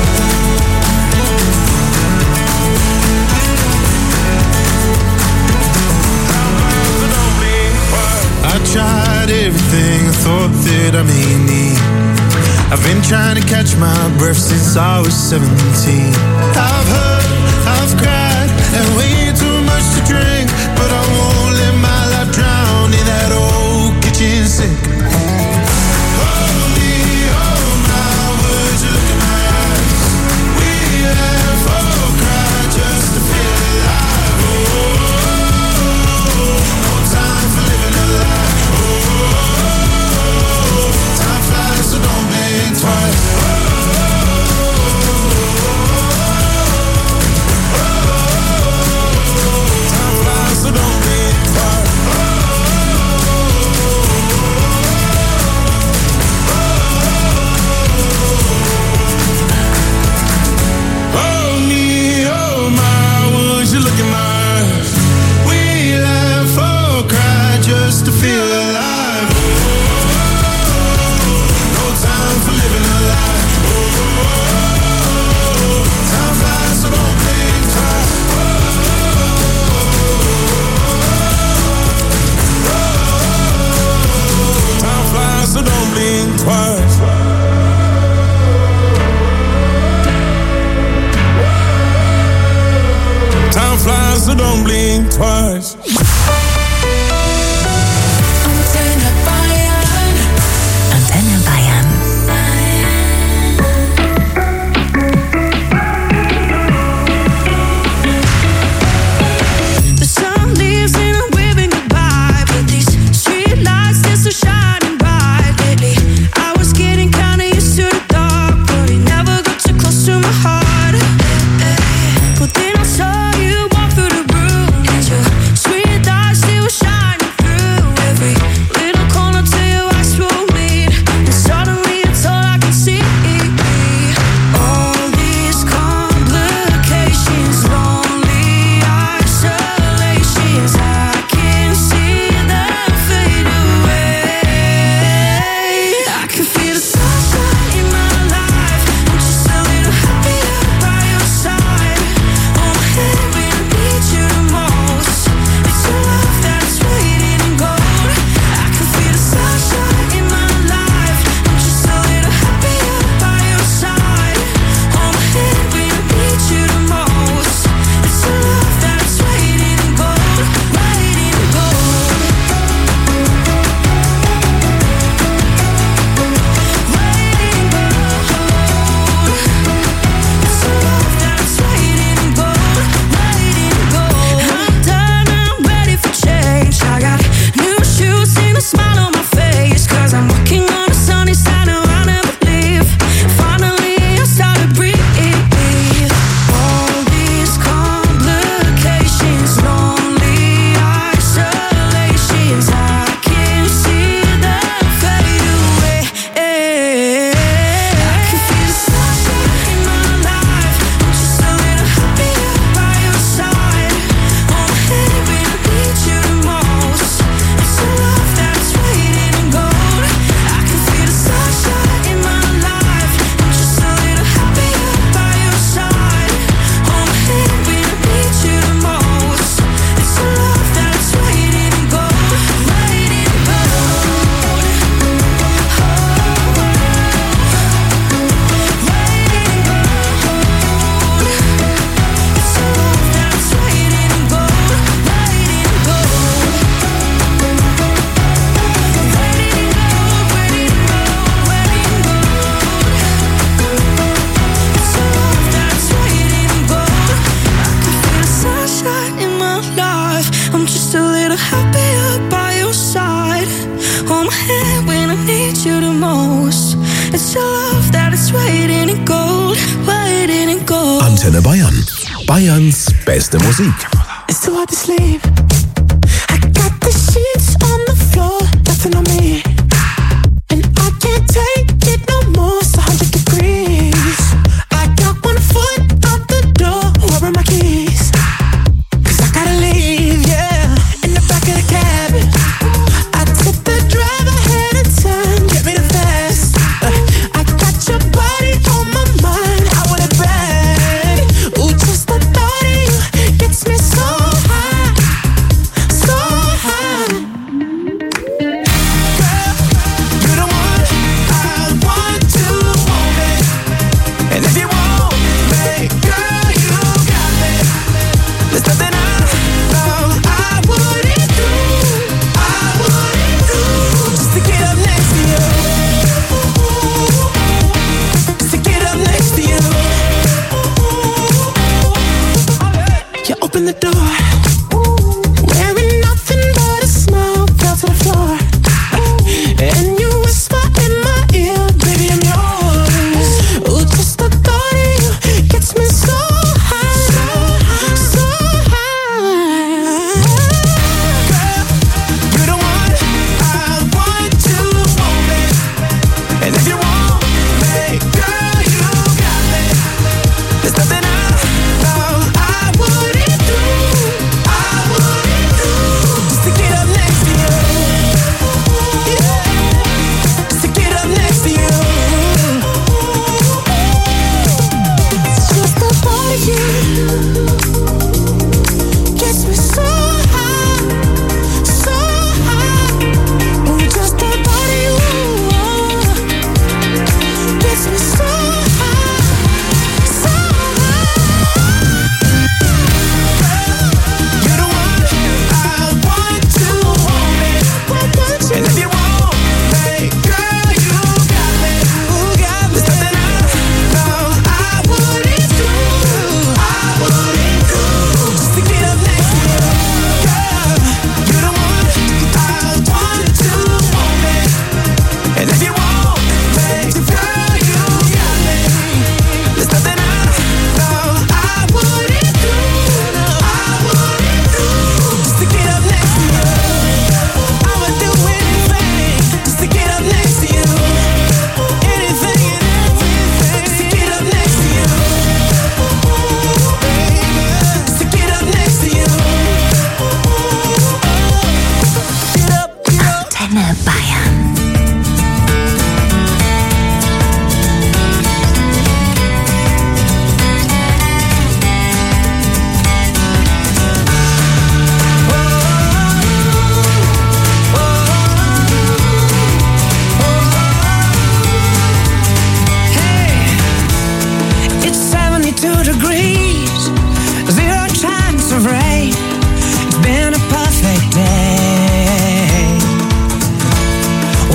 I tried everything I thought that I may need. I've been trying to catch my breath since I was seventeen. I've heard, I've cried, and way too much to drink, but I won't let my life drown in that old kitchen sink. Holy, oh my, would you look in my eyes? We laugh or cry just to feel alive. Oh, no time for living a lie. Time flies, so don't blink twice. hold my hand when I need you the most. It's your love that is waiting in gold, waiting in gold. Antenne Bayern. Bayerns beste Musik. It's too hard to sleep. I got the sheets on the floor, nothing on me. And I can't take it no more, it's a hundred degrees. I got one foot out the door, where are my keys? Cause I gotta leave, yeah, in the back of the cab. I took the drive ahead and turn, get me the fast. I got your body on my mind, I want it bad. Ooh, just the thought of you gets me so high, so high. Girl, you're the one I want to hold me. And if you want me, girl, you got me. There's nothing I know I wouldn't do, I wouldn't do, just to get up next to you, just to get up next to you. You open the door, wearing nothing but a smile, fell to the floor. And you whisper in my ear, baby, I'm yours. Ooh, just the thought of you gets me so high, so high. Girl, you're the one I want to hold me. And if you want me, girl, you got me. There's nothing I know I wouldn't do, I wouldn't do, just to get up next to you. Yeah, just to get up next to you. It's just the thought of you gets me so high, so high. Ooh, just the thought of you gets me so high, so high. You're the one I want to hold me. And if you want me, girl, you got me, you got me. There's nothing I know I wouldn't do, I wouldn't do, just to get up next to you. Girl, you're the one I want to hold me. And if you want me, girl, you got me. There's nothing I know I wouldn't do, I wouldn't do, just to get up next to you. I would do anything just to get up next to you. Anything and everything just to get up next to you. Baby, just to get up next to you. Get up, get up. Antenne Bayern. It's seventy-two degrees, zero chance of rain. It's been a perfect day.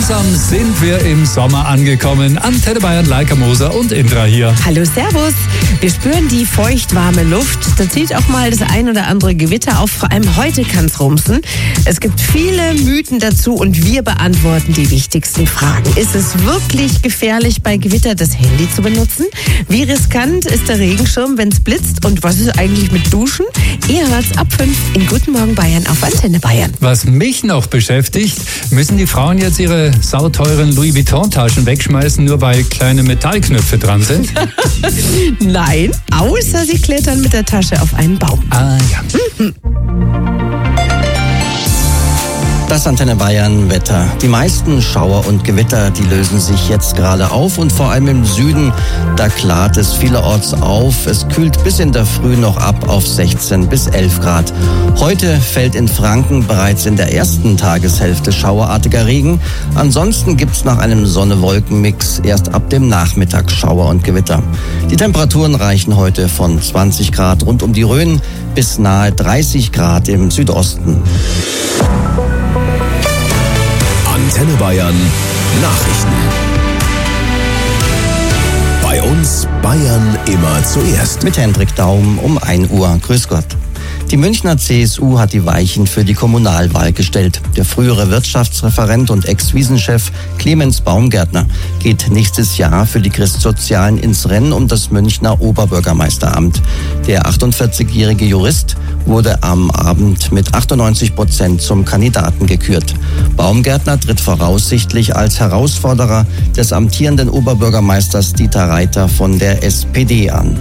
langsam sind wir im Sommer angekommen. Antenne Bayern, Leica Moser und Indra hier. Hallo, servus. Wir spüren die feucht-warme Luft. Da zieht auch mal das ein oder andere Gewitter auf. Vor allem heute kann es rumsen. Es gibt viele Mythen dazu und wir beantworten die wichtigsten Fragen. Ist es wirklich gefährlich, bei Gewitter das Handy zu benutzen? Wie riskant ist der Regenschirm, wenn es blitzt? Und was ist eigentlich mit Duschen? Ihr hört's ab fünf in Guten Morgen Bayern auf Antenne Bayern. Was mich noch beschäftigt, müssen die Frauen jetzt ihre sauteuren Louis Vuitton-Taschen wegschmeißen, nur weil kleine Metallknöpfe dran sind? Nein, außer sie klettern mit der Tasche auf einen Baum. Ah ja. Mhm. Das Antenne Bayern Wetter. Die meisten Schauer und Gewitter, die lösen sich jetzt gerade auf und vor allem im Süden, da klart es vielerorts auf. Es kühlt bis in der Früh noch ab auf sechzehn bis elf Grad. Heute fällt in Franken bereits in der ersten Tageshälfte schauerartiger Regen. Ansonsten gibt's nach einem Sonne-Wolken-Mix erst ab dem Nachmittag Schauer und Gewitter. Die Temperaturen reichen heute von zwanzig Grad rund um die Rhön bis nahe dreißig Grad im Südosten. Antenne Bayern Nachrichten. Bei uns Bayern immer zuerst. Mit Hendrik Daum um ein Uhr. Grüß Gott. Die Münchner C S U hat die Weichen für die Kommunalwahl gestellt. Der frühere Wirtschaftsreferent und Ex-Wiesenchef Clemens Baumgärtner geht nächstes Jahr für die Christsozialen ins Rennen um das Münchner Oberbürgermeisteramt. Der achtundvierzigjährige Jurist wurde am Abend mit achtundneunzig Prozent zum Kandidaten gekürt. Baumgärtner tritt voraussichtlich als Herausforderer des amtierenden Oberbürgermeisters Dieter Reiter von der S P D an.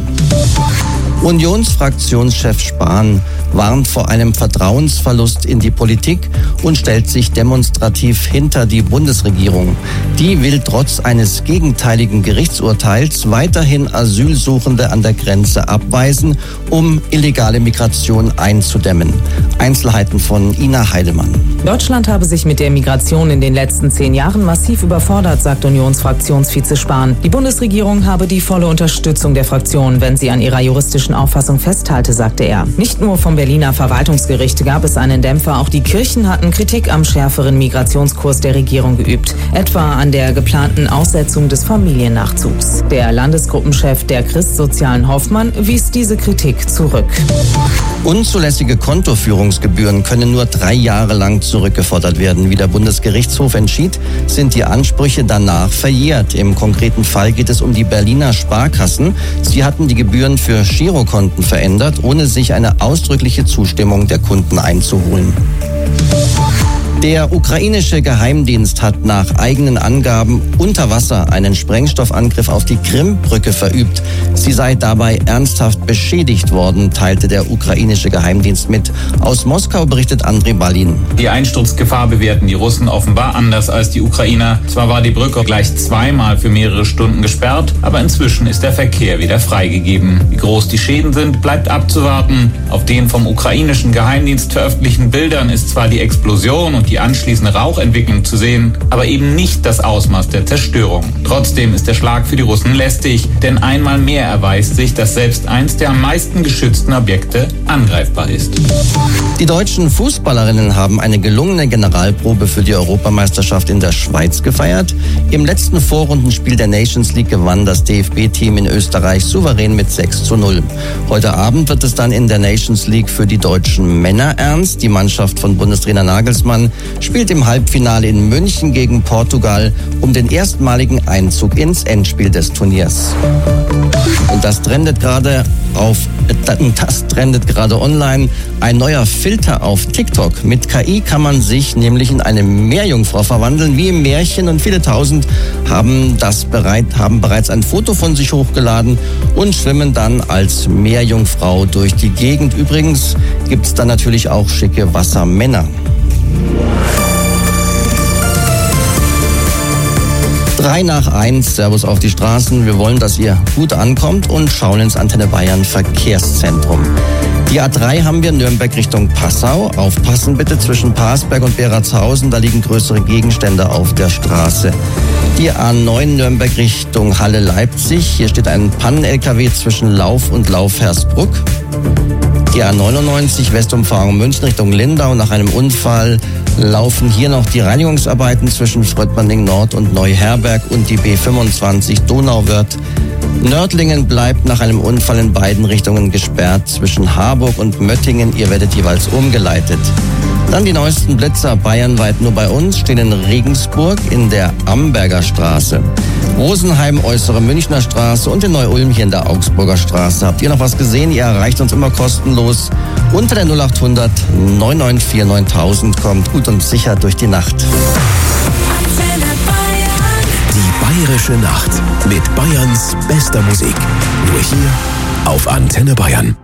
Unionsfraktionschef Spahn warnt vor einem Vertrauensverlust in die Politik und stellt sich demonstrativ hinter die Bundesregierung. Die will trotz eines gegenteiligen Gerichtsurteils weiterhin Asylsuchende an der Grenze abweisen, um illegale Migration einzudämmen. Einzelheiten von Ina Heidemann. Deutschland habe sich mit der Migration in den letzten zehn Jahren massiv überfordert, sagt Unionsfraktionsvize Spahn. Die Bundesregierung habe die volle Unterstützung der Fraktion, wenn sie an ihrer juristischen Auffassung festhalte, sagte er. Nicht nur vom Berliner Verwaltungsgericht gab es einen Dämpfer, auch die Kirchen hatten Kritik am schärferen Migrationskurs der Regierung geübt, etwa an der geplanten Aussetzung des Familiennachzugs. Der Landesgruppenchef der Christsozialen Hoffmann wies diese Kritik zurück. Unzulässige Kontoführungsgebühren können nur drei Jahre lang zurückgefordert werden. Wie der Bundesgerichtshof entschied, sind die Ansprüche danach verjährt. Im konkreten Fall geht es um die Berliner Sparkassen. Sie hatten die Gebühren für Girokonten verändert, ohne sich eine ausdrückliche Zustimmung der Kunden einzuholen. Der ukrainische Geheimdienst hat nach eigenen Angaben unter Wasser einen Sprengstoffangriff auf die Krimbrücke verübt. Sie sei dabei ernsthaft beschädigt worden, teilte der ukrainische Geheimdienst mit. Aus Moskau berichtet Andrei Balin. Die Einsturzgefahr bewerten die Russen offenbar anders als die Ukrainer. Zwar war die Brücke gleich zweimal für mehrere Stunden gesperrt, aber inzwischen ist der Verkehr wieder freigegeben. Wie groß die Schäden sind, bleibt abzuwarten. Auf den vom ukrainischen Geheimdienst veröffentlichten Bildern ist zwar die Explosion und die anschließende Rauchentwicklung zu sehen, aber eben nicht das Ausmaß der Zerstörung. Trotzdem ist der Schlag für die Russen lästig, denn einmal mehr erweist sich, dass selbst eins der am meisten geschützten Objekte angreifbar ist. Die deutschen Fußballerinnen haben eine gelungene Generalprobe für die Europameisterschaft in der Schweiz gefeiert. Im letzten Vorrundenspiel der Nations League gewann das D F B-Team in Österreich souverän mit sechs zu null. Heute Abend wird es dann in der Nations League für die deutschen Männer ernst. Die Mannschaft von Bundestrainer Nagelsmann spielt im Halbfinale in München gegen Portugal um den erstmaligen Einzug ins Endspiel des Turniers. Und das trendet gerade auf, das trendet gerade online. Ein neuer Filter auf TikTok. Mit K I kann man sich nämlich in eine Meerjungfrau verwandeln, wie im Märchen. Und viele Tausend haben das bereit, haben bereits ein Foto von sich hochgeladen und schwimmen dann als Meerjungfrau durch die Gegend. Übrigens gibt es dann natürlich auch schicke Wassermänner. Drei nach eins, Servus auf die Straßen. Wir wollen, dass ihr gut ankommt und schauen ins Antenne Bayern Verkehrszentrum. Die A drei haben wir Nürnberg Richtung Passau. Aufpassen bitte zwischen Parsberg und Beratshausen, da liegen größere Gegenstände auf der Straße. Die A neun Nürnberg Richtung Halle Leipzig. Hier steht ein Pannen-L K W zwischen Lauf und Laufhersbruck. Die A neunundneunzig Westumfahrung München Richtung Lindau. Nach einem Unfall laufen hier noch die Reinigungsarbeiten zwischen Fröttmanning Nord und Neuherberg und die B fünfundzwanzig Donauwörth. Nördlingen bleibt nach einem Unfall in beiden Richtungen gesperrt zwischen Harburg und Möttingen. Ihr werdet jeweils umgeleitet. Dann die neuesten Blitzer bayernweit nur bei uns stehen in Regensburg in der Amberger Straße, Rosenheim äußere Münchner Straße und in Neu-Ulm hier in der Augsburger Straße. Habt ihr noch was gesehen? Ihr erreicht uns immer kostenlos unter der null achthundert neun neun vier neuntausend. Kommt gut und sicher durch die Nacht. Die Bayerische Nacht mit Bayerns bester Musik. Nur hier auf Antenne Bayern.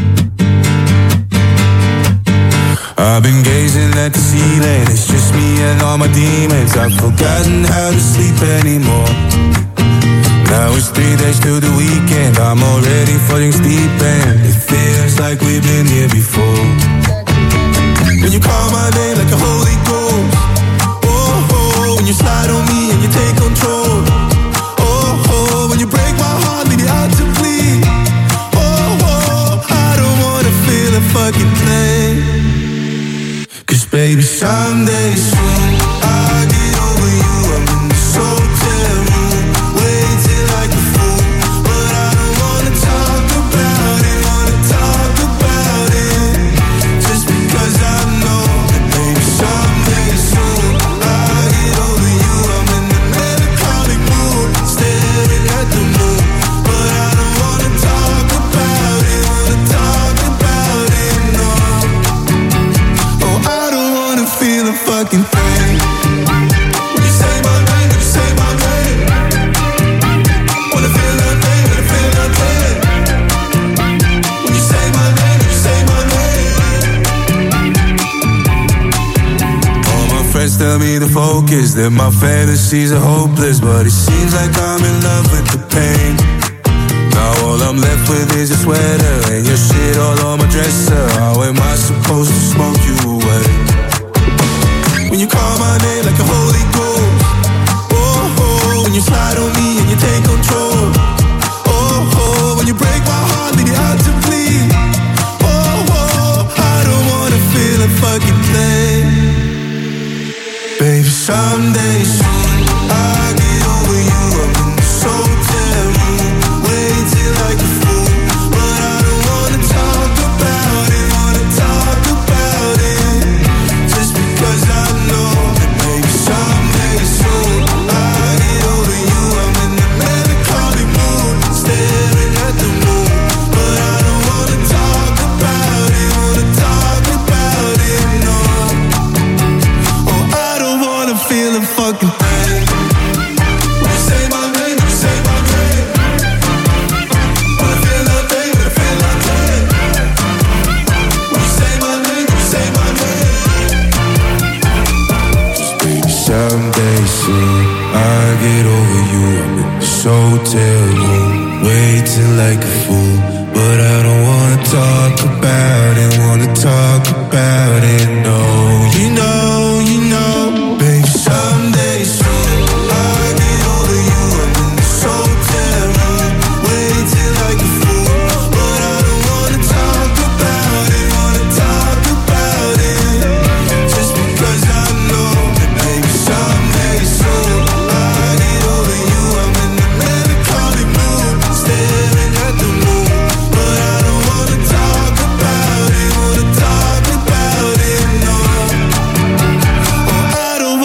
I've been gazing at the ceiling, it's just me and all my demons. I've forgotten how to sleep anymore. Now it's three days till the weekend, I'm already falling deep and it feels like we've been here before. When you call my name like a holy ghost, oh, oh, when you slide on me and you take control, oh, oh, when you break my heart, leave it out to bleed, oh, oh, I don't wanna feel a fucking thing. Cause baby, someday soon I'll get over you. I'm in this hotel room, waiting like a fool, but I don't wanna talk about it, wanna talk about it, just because I know that baby, someday soon I'll get over you. I'm in the melancholic mood, staring at the moon, but I don't wanna talk about it, wanna talk about it, no. Oh, I don't wanna feel a fucking thing. When you say my name, when you say my name, wanna feel nothing, wanna feel nothing. When you say my name, when you say my name. All my friends tell me to focus, that my fantasies are hopeless, but it seems like I'm in love with the pain. Now all I'm left with is your sweater and your shit all on my dresser. How am I supposed to smoke you away? When you call my name like a holy ghost, oh, oh, when you slide on me and you take control, oh, oh, when you break my heart, leave it out to bleed, oh, oh, I don't wanna feel a fucking thing. Baby, someday soon I'll get over you. I'm in this hotel room, waiting like a fool, but I don't wanna talk about it, wanna talk about it, just because I know that baby, someday soon I'll get over you. I'm in the melancholic mood, staring at the moon, but I don't wanna talk about it, wanna talk about it, no. Oh, I don't wanna feel a fucking thing. When you say my name, when you say my name, wanna feel nothing, wanna feel nothing. When you say my name, when you say my name. Just baby, someday soon I'll get over you. I'm in this hotel room, waiting like a fool, but I don't wanna talk about it, wanna talk about it, no.